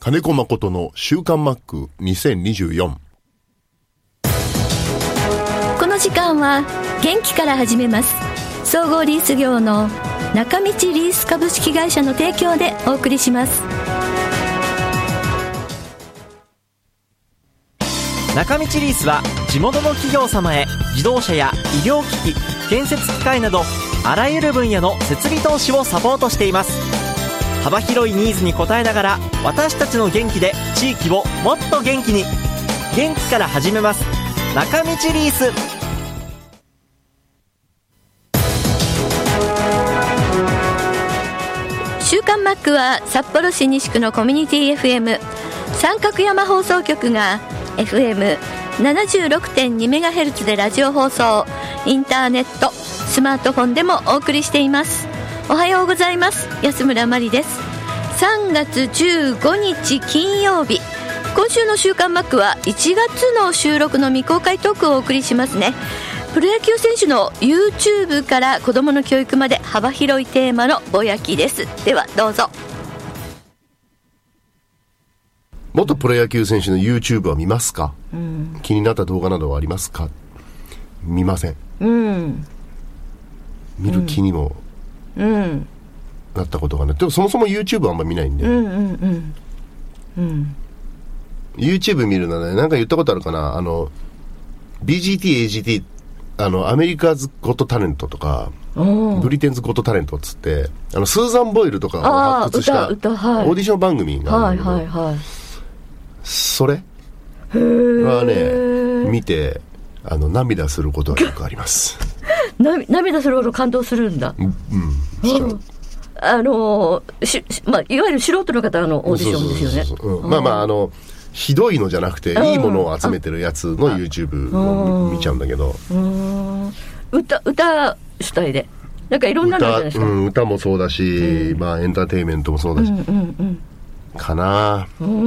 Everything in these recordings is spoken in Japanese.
金子誠の週刊マック2024。 この時間は元気から始めます。総合リース業の中道リース株式会社の提供でお送りします。 中道リースは地元の企業様へ自動車や医療機器、建設機械などあらゆる分野の設備投資をサポートしています。幅広いニーズに応えながら私たちの元気で地域をもっと元気に。元気から始めます。中道リース。 週刊マックは札幌市西区のコミュニティ FM 三角山放送局が FM76.2MHz でラジオ放送、インターネット、スマートフォンでもお送りしています。おはようございます。安村麻里です。3月15日金曜日、今週の週刊マックは1月の収録の未公開トークをお送りしますね。プロ野球選手の YouTube から子どもの教育まで幅広いテーマのぼやきです。ではどうぞ。 元プロ野球選手の YouTube は見ますか？気になった動画などはありますか？見ません。見る気にもなったことがない。でもそもそも YouTube はあんま見ないんで、YouTube 見るのね、なんか言ったことあるかな。BGT、AGT、アメリカズゴットタレントとかブリテンズゴットタレントっつって、スーザン・ボイルとかを発掘したオーディション番組があるんだけど、それはね、見て涙することがよくあります涙するほど感動するんだ。しちゃう。いわゆる素人の方のオーディションですよね。 ひどいのじゃなくていいものを集めてるやつの YouTube を見ちゃうんだけど、 歌主体でなんかいろんなのあるじゃないですか。 歌もそうだし、エンターテインメントもそうだし、かな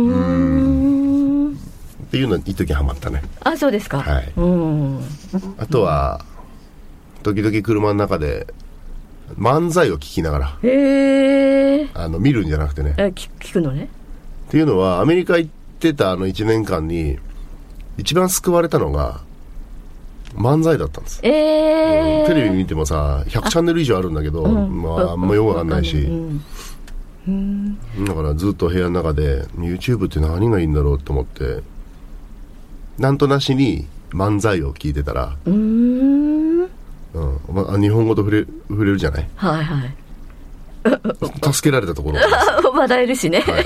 っていうのに一時ハマったね。あ、そうですか。はい。あとは時々車の中で漫才を聞きながら、見るんじゃなくてね、 聞くのね。 っていうのは、アメリカ行ってた1年間に一番救われたのが漫才だったんです。テレビ見てもさ、100チャンネル以上あるんだけど、あんまよくわかんないし、だからずっと部屋の中で YouTube って何がいいんだろうと思って、なんとなしに漫才を聞いてたら、日本語と触れるじゃない。はいはい。助けられたところ笑えるしね。はい、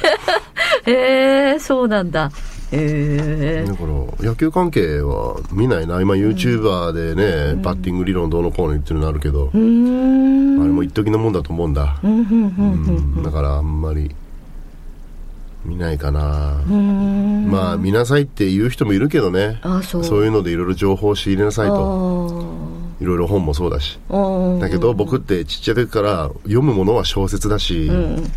そうなんだ。だから野球関係は見ないな。今 YouTuber でね、バッティング理論どうのこうの言ってるのあるけど、あれも一時のもんだと思うんだ。だからあんまり見ないかな。見なさいって言う人もいるけどね。そういうのでいろいろ情報を仕入れなさいと。いろいろ本もそうだし、だけど僕ってちっちゃい時から読むものは小説だし、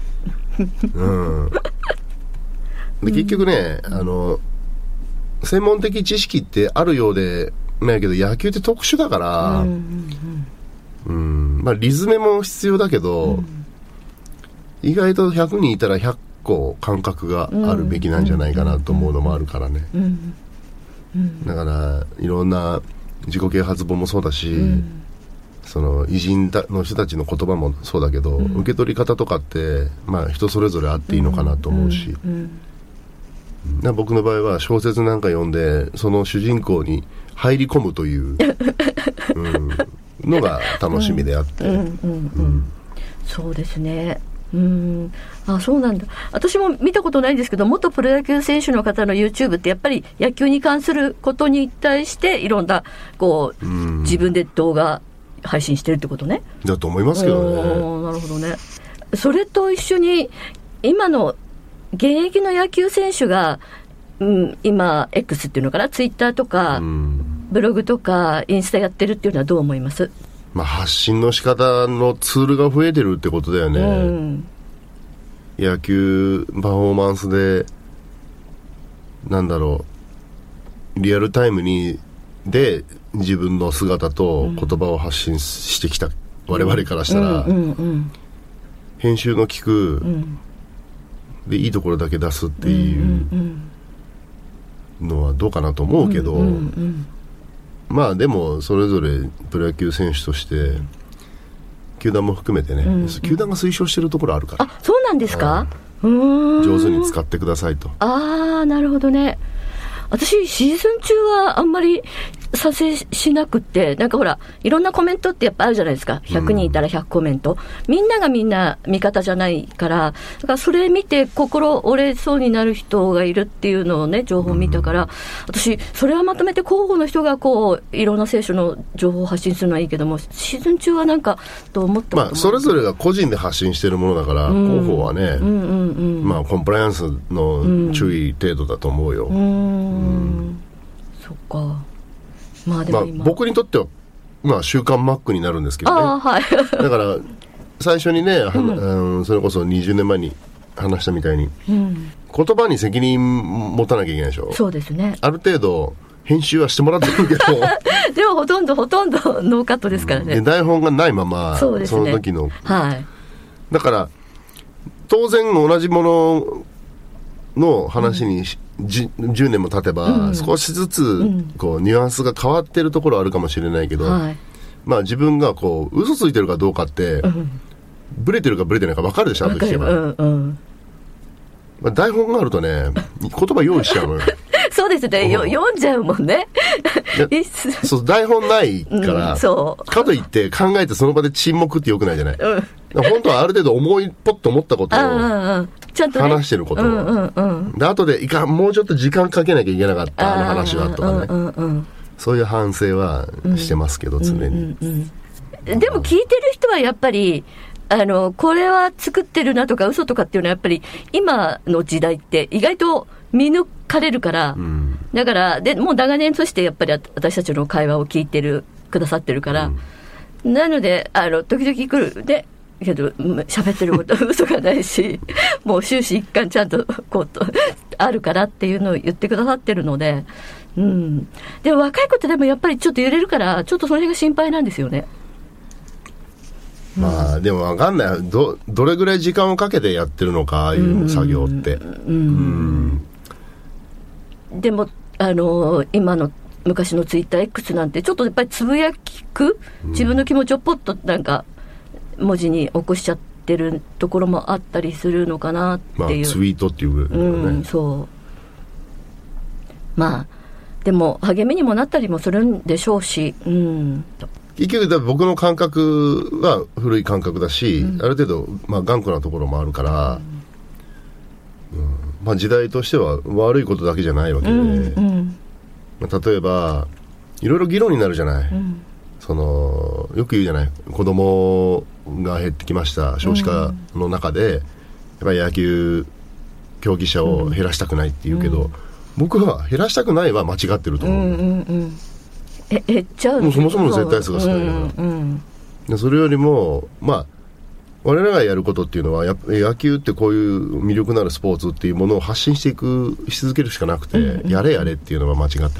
で結局ね、専門的知識ってあるようでないけど、野球って特殊だから、リズムも必要だけど、意外と100人いたら100個感覚があるべきなんじゃないかなと思うのもあるからね。だからいろんな自己啓発本もそうだし、その偉人の人たちの言葉もそうだけど、受け取り方とかって人それぞれあっていいのかなと思うし、僕の場合は小説なんか読んでその主人公に入り込むというのが楽しみであって、 そうですね。そうなんだ。私も見たことないんですけど、元プロ野球選手の方の YouTube ってやっぱり野球に関することに対していろんな自分で動画配信してるってことね。 だと思いますけどね。 なるほどね。それと一緒に今の現役の野球選手が、今 X っていうのかな、ツイッターとか、ブログとかインスタやってるっていうのはどう思います？ 発信の仕方のツールが増えてるってことだよね。野球パフォーマンスでリアルタイムで自分の姿と言葉を発信してきた我々からしたら、編集の効くでいいところだけ出すっていうのはどうかなと思うけど、まあでもそれぞれプロ野球選手として球団も含めてね、球団が推奨してるところあるから。 あ、そうなんですか。 上手に使ってくださいと。 ああ、なるほどね。私シーズン中はあんまり賛成しなくって、なんかほらいろんなコメントってやっぱあるじゃないですか。100人いたら100コメント、みんながみんな味方じゃないから、だからそれ見て心折れそうになる人がいるっていうのをね、情報を見たから、私それはまとめて広報の人がこういろんな選手の情報を発信するのはいいけども、シーズン中はなんかと思ったことも、 まあそれぞれが個人で発信してるものだから、広報はね、まあコンプライアンスの注意程度だと思うよ。 そっか。まあでも今、 僕にとっては、まあ、週刊マックになるんですけどね。 はい、 だから最初にね、それこそ20年前に話したみたいに、言葉に責任持たなきゃいけないでしょ。 そうですね。 ある程度編集はしてもらってるけどでもほとんどノーカットですからね。 台本がないまま、その時の、だから当然同じものの話に10年も経てば、少しずつこうニュアンスが変わってるところあるかもしれないけど、まあ自分がこう嘘ついてるかどうかって、ブレてるかブレてないか分かるでしょ、あと聞けば。まあ、台本があるとね、言葉用意しちゃうのよ。 そうですね、読んじゃうもんね。 そう、台本ないから、かといって考えてその場で沈黙ってよくないじゃない。本当はある程度ポッと思ったことをちゃんと、 話してることを、で後でもうちょっと時間かけなきゃいけなかったあの話はとかね、そういう反省はしてますけど、常に。 でも聞いてる人はやっぱりこれは作ってるなとか嘘とかっていうのはやっぱり今の時代って意外と見抜かれるから、だからもう長年としてやっぱり私たちの会話を聞いてくださってるから、なので時々来るでけど喋ってることは嘘がないしもう終始一貫ちゃんとこうあるからっていうのを言ってくださってるので、でも若い子ってでもやっぱりちょっと揺れるからちょっとその辺が心配なんですよね。 まあでも分かんない、どれぐらい時間をかけてやってるのか、ああいう作業って。 でも今の昔のツイッター X なんてちょっとやっぱりつぶやく、自分の気持ちをポッとなんか文字に起こしちゃってるところもあったりするのかなっていう、 まあ、ツイートっていうぐらいだからね、 そうまあでも励みにもなったりもするんでしょうし、 結局僕の感覚は古い感覚だし、ある程度、まあ、頑固なところもあるから、まあ、時代としては悪いことだけじゃないわけで、まあ、例えばいろいろ議論になるじゃない、よく言うじゃない、子供が減ってきました、少子化の中でやっぱり野球競技者を減らしたくないって言うけど、僕は減らしたくないは間違ってると思う。 減っちゃう、 もうそもそもの絶対数が少ないから、それよりもまあ我々がやることっていうのは野球ってこういう魅力のあるスポーツっていうものを発信し続けるしかなくて、やれやれっていうのは間違ってて、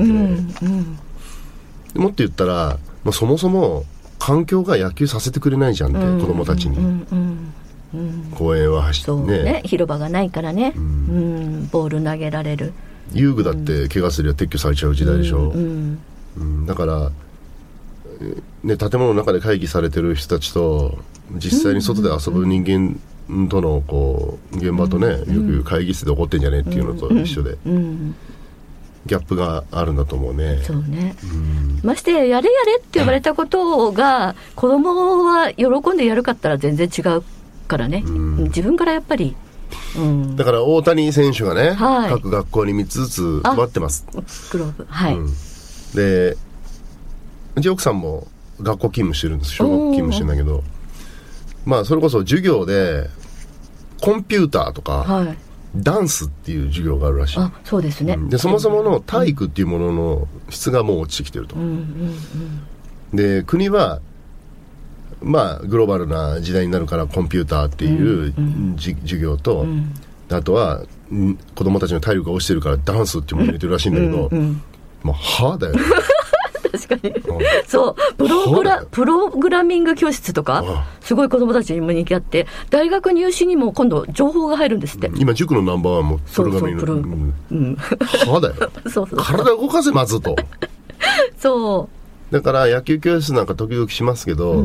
もっと言ったら、まあ、そもそも環境が野球させてくれないじゃんって、子供たちに、公園は走ってね、 広場がないからね、ボール投げられる、 遊具だって怪我すりゃ撤去されちゃう時代でしょ、だから、ね、建物の中で会議されてる人たちと実際に外で遊ぶ人間とのこう現場とね、よく会議室で起こってんじゃねっていうのと一緒で、ギャップがあるんだと思うね。 そうね、ましてやれやれって言われたことが子供は喜んでやるかったら全然違うからね、自分からやっぱり、 だから大谷選手がね、各学校に3つずつ配ってます、 グローブ、 でうち奥さんも学校勤務してるんです、小学勤務してるんだけど、まあそれこそ授業でコンピューターとか、ダンスっていう授業があるらしい。 そうですね、 でそもそもの体育っていうものの質がもう落ちてきてると、で国はまあグローバルな時代になるからコンピューターっていう授業と、あとは子供たちの体力が落ちてるからダンスっていうものを入れてるらしいんだけど、まあはぁだよ確かに、そうプログラミング教室とかすごい子供たちにも人気あって、大学入試にも今度情報が入るんですって。 今塾のナンバーワンもプログラミング、はだよそう体動かせまずとそうだから野球教室なんか時々しますけど、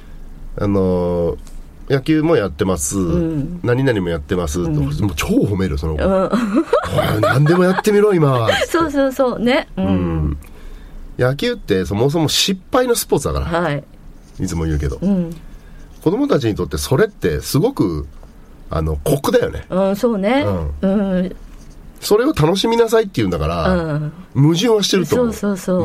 野球もやってます、何々もやってます、もう超褒めるその子、何でもやってみろ今はそうね、 野球ってそもそも失敗のスポーツだから、いつも言うけど、子供たちにとってそれってすごく酷だよね。 そうね、 それを楽しみなさいって言うんだから、矛盾はしてると思う。 そう、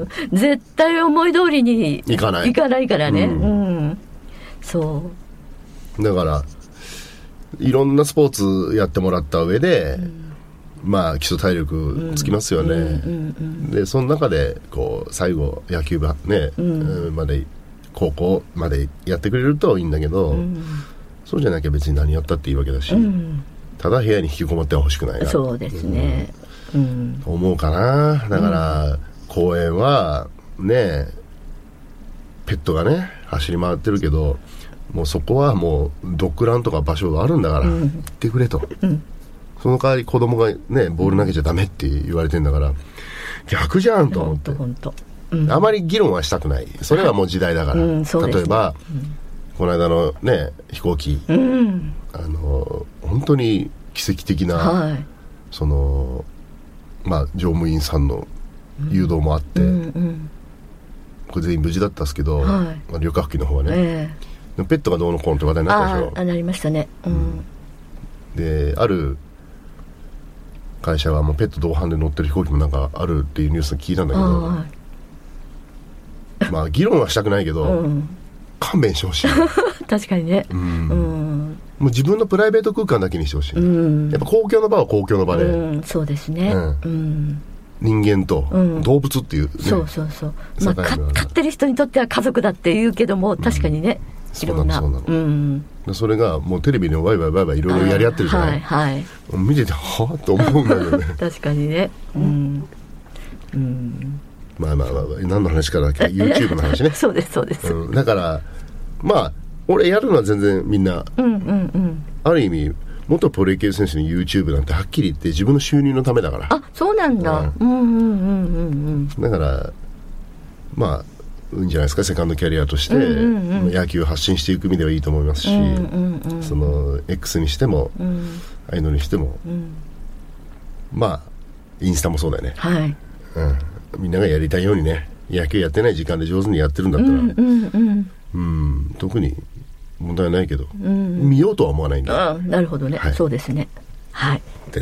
絶対思い通りにいかないからね、そうだからいろんなスポーツやってもらった上で、まあ基礎体力つきますよね、でその中でこう最後野球部ね、まで高校までやってくれるといいんだけど、そうじゃなきゃ別に何やったっていいわけだし、ただ部屋に引きこもっては欲しくないな。 そうですね、 思うかな。だから、公園はねペットがね走り回ってるけど、もうそこはもうドッグランとか場所があるんだから、行ってくれと、その代わり子供がねボール投げちゃダメって言われてんだから、逆じゃんと思って、あまり議論はしたくない。それはもう時代だから、例えば、この間のね飛行機、本当に奇跡的な、そのまあ乗務員さんの誘導もあって、これ全員無事だったんですけど、旅客機の方はね、ペットがどうのこうのって話題になったでしょ。 なりましたね、 である会社はもうペット同伴で乗ってる飛行機もなんかあるっていうニュース聞いたんだけど、まあ議論はしたくないけど、勘弁してほしい確かにね、 もう自分のプライベート空間だけにしてほしい、やっぱ公共の場は公共の場で、 そうですね、 人間と動物っていう、ね、 そう、まあ、飼ってる人にとっては家族だって言うけども、確かにね、いろんな、 それがもうテレビでワイワイいろいろやり合ってるじゃない、見ててはぁと思うんだけどね確かにね、 まあ何の話かだっけYouTube の話ねそうです、 だからまあ俺やるのは全然みんな、ある意味元プロ野球選手の YouTube なんてはっきり言って自分の収入のためだから。 あ、そうなんだ、 だからまあいいんじゃないですか、セカンドキャリアとして、野球を発信していく意味ではいいと思いますし、その X にしても、ああいうのにしても、まあインスタもそうだよね、みんながやりたいようにね、野球やってない時間で上手にやってるんだったら、特に問題はないけど、見ようとは思わないんだ。 なるほどね、そうですね、 です。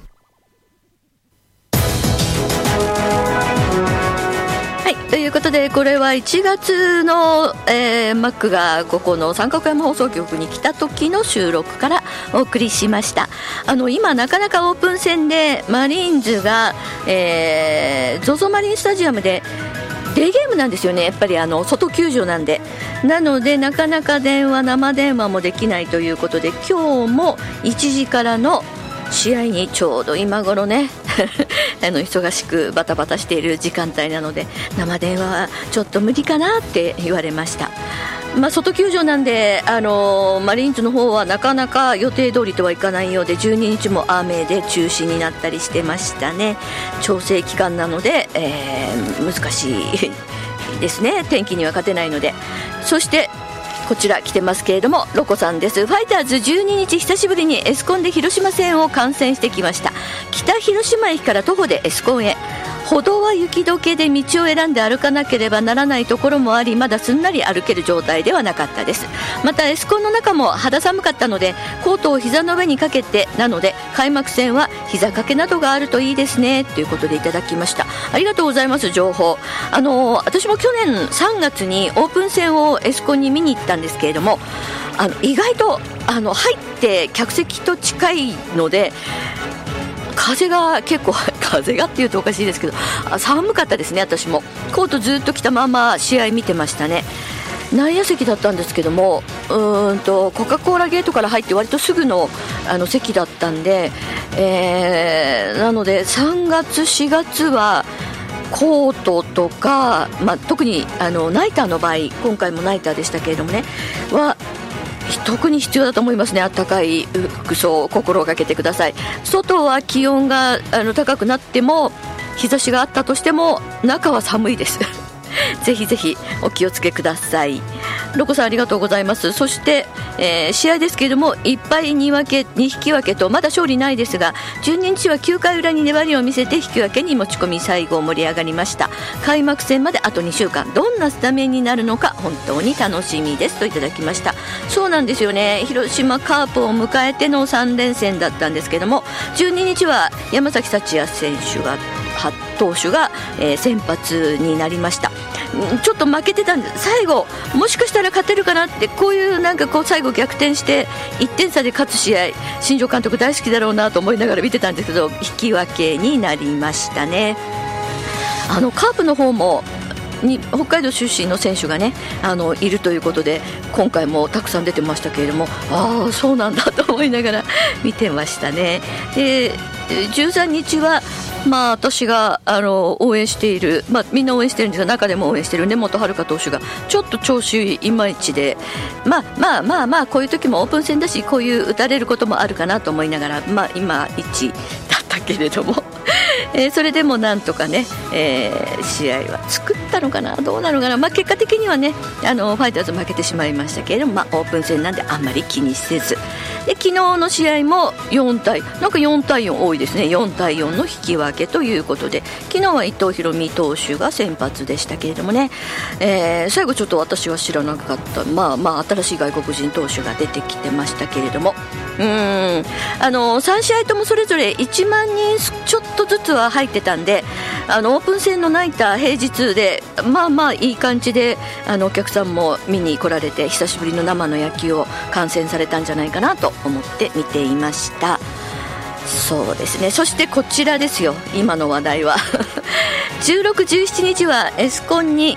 ということで、これは1月の、マックがここの三角山放送局に来た時の収録からお送りしました。今なかなかオープン戦でマリーンズが、ZOZO マリンスタジアムでデーゲームなんですよね。やっぱり外球場なんで、なのでなかなか生電話もできないということで、今日も1時からの試合にちょうど今頃ね忙しくバタバタしている時間帯なので、生電話はちょっと無理かなって言われました。外球場なんで、マリーンズの方はなかなか予定通りとはいかないようで、12日も雨で中止になったりしてましたね。調整期間なので、難しいですね。天気には勝てないので。そしてこちら来てますけれども、ロコさんです。ファイターズ12日久しぶりにエスコンで広島戦を観戦してきました。北広島駅から徒歩でエスコンへ。歩道は雪解けで道を選んで歩かなければならないところもあり、まだすんなり歩ける状態ではなかったです。またエスコンの中も肌寒かったので、コートを膝の上にかけて、なので開幕戦は膝掛けなどがあるといいですね、ということでいただきました。ありがとうございます。情報、私も去年3月にオープン戦をエスコンに見に行ったんですけれども、意外と入って客席と近いので、風が結構、風がっていうとおかしいですけど、寒かったですね。私もコートずっと着たまま試合見てましたね。内野席だったんですけども、コカ・コーラゲートから入って割とすぐの、席だったんで、なので3月4月はコートとか、特にナイターの場合、今回もナイターでしたけれどもねは特に必要だと思いますね。暖かい服装を心がけてください。外は気温が高くなっても日差しがあったとしても中は寒いですぜひぜひお気をつけください。ロコさんありがとうございます。そして、試合ですけれども1敗2引き分けとまだ勝利ないですが、12日は9回裏に粘りを見せて引き分けに持ち込み最後盛り上がりました。開幕戦まであと2週間、どんなスタメンになるのか本当に楽しみですといただきました。そうなんですよね。広島カープを迎えての3連戦だったんですけども、12日は山崎福也選手が投手が、先発になりました。ちょっと負けてたんで最後もしかしたら勝てるかなって、こういう最後逆転して1点差で勝つ試合、新庄監督大好きだろうなと思いながら見てたんですけど、引き分けになりましたね。カープの方も北海道出身の選手がねいるということで、今回もたくさん出てましたけれども、ああそうなんだと思いながら見てましたね。で13日は私が応援している、みんな応援してるんですが、中でも応援している根本遥投手がちょっと調子いまいちで、こういう時もオープン戦だし、こういう打たれることもあるかなと思いながら、今1だったけれどもそれでもなんとかね、試合は作ったのかな、どうなのかな、結果的にはねファイターズ負けてしまいましたけれども、オープン戦なんであんまり気にせず、で昨日の試合も4対4多いですね。4対4の引き分けということで、昨日は伊藤大海投手が先発でしたけれどもね、最後ちょっと私は知らなかった、新しい外国人投手が出てきてましたけれども、3試合ともそれぞれ1万人ちょっとずつは入ってたんで、オープン戦のナイター平日でいい感じでお客さんも見に来られて、久しぶりの生の野球を観戦されたんじゃないかなと思って見ていました。そうですね。そしてこちらですよ、今の話題は16、17日はエスコンに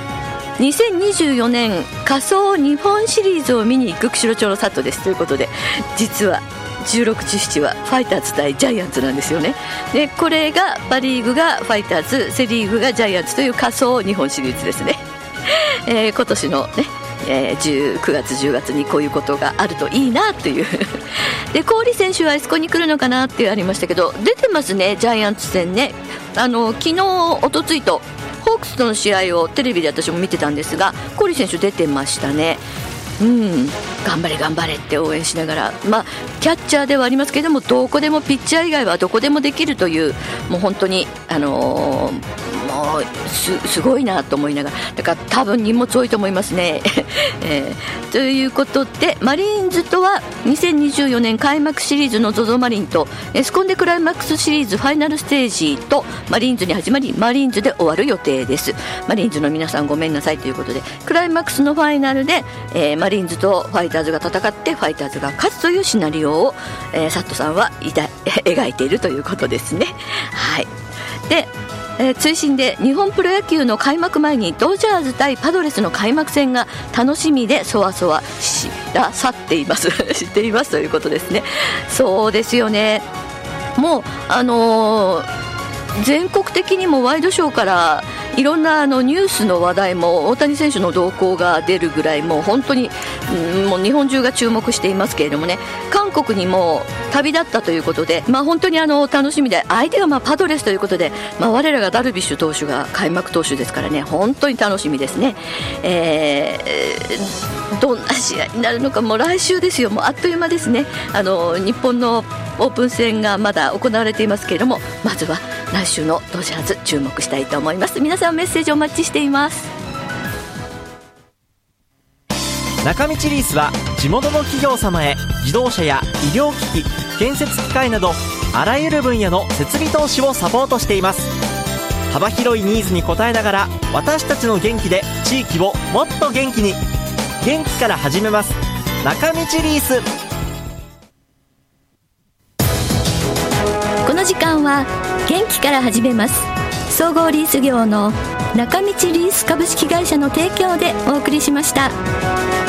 2024年仮想日本シリーズを見に行く釧路町の佐藤ですということで、実は16、17はファイターズ対ジャイアンツなんですよね。でこれがパリーグがファイターズ、セリーグがジャイアンツという仮想日本シリーズですね。今年のね9月10月にこういうことがあるといいなというで郡選手はエスコンに来るのかなってありましたけど、出てますね、ジャイアンツ戦ね。昨日おとついとホークスとの試合をテレビで私も見てたんですが、郡選手出てましたね。頑張れ頑張れって応援しながら、キャッチャーではありますけれども、どこでもピッチャー以外はどこでもできるという、もう本当にもうすごいなと思いながら、だから多分荷物多いと思いますね、ということで、マリーンズとは2024年開幕シリーズの ZOZO マリンとエスコンでクライマックスシリーズファイナルステージとマリーンズに始まり、マリーンズで終わる予定です。マリーンズの皆さんごめんなさいということで、クライマックスのファイナルで、マリーンズとファイターズが戦ってファイターズが勝つというシナリオを、サットさんは描いているということですね。はい。で追伸で、日本プロ野球の開幕前にドジャーズ対パドレスの開幕戦が楽しみでそわそわしらさっています知っていますということですね。そうですよね。もう全国的にもワイドショーからいろんなニュースの話題も大谷選手の動向が出るぐらい、もう本当に、もう日本中が注目していますけれどもね、韓国にも旅立ったということで、本当に楽しみで、相手がパドレスということで、我らがダルビッシュ投手が開幕投手ですからね、本当に楽しみですね。どんな試合になるのか、もう来週ですよ、もうあっという間ですね。日本のオープン戦がまだ行われていますけれども、まずは来週のドジャーズ注目したいと思います。皆さんメッセージお待ちしています。 中道リースは地元の企業様へ自動車や医療機器、建設機械などあらゆる分野の設備投資をサポートしています。幅広いニーズに応えながら、私たちの元気で地域をもっと元気に。元気から始めます。中道リース。 この時間は元気から始めます。総合リース業の中道リース株式会社の提供でお送りしました。